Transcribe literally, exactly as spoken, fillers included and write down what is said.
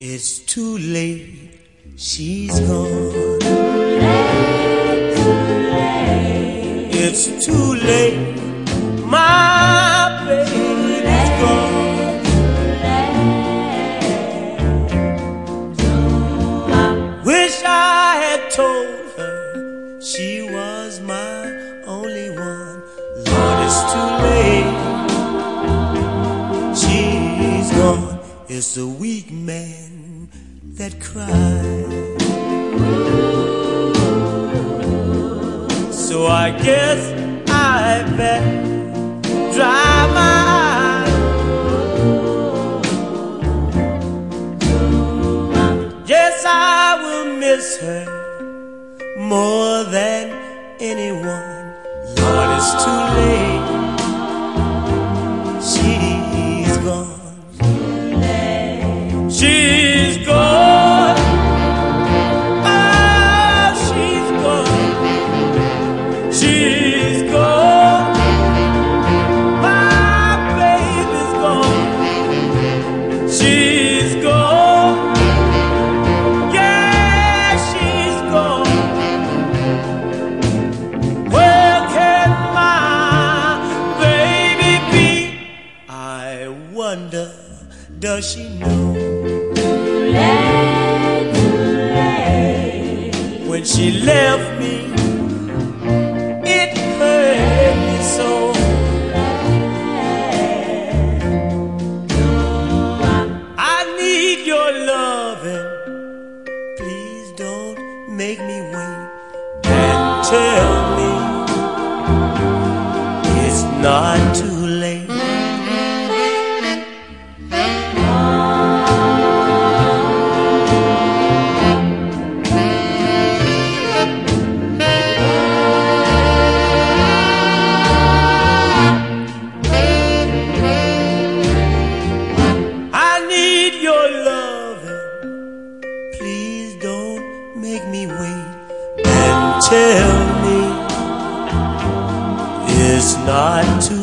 It's too late, she's gone. Late, too late. It's too late, my baby's gone. Wish I had told her she was my only one. Lord, it's too late, she's gone. It's a weak man that cries. So I guess I better dry my eyes. Yes, I will miss her more than anyone. Lord, it's too late, she's gone. She's gone. Oh, she's gone. She's gone. My baby's gone. She's gone. Yeah, she's gone. Where can my baby be? I wonder, does she know? Late, too late. When she left me, it hurt me so. I need your loving. Please don't make me wait, and tell me it's not too late. Make me wait and tell me it's not too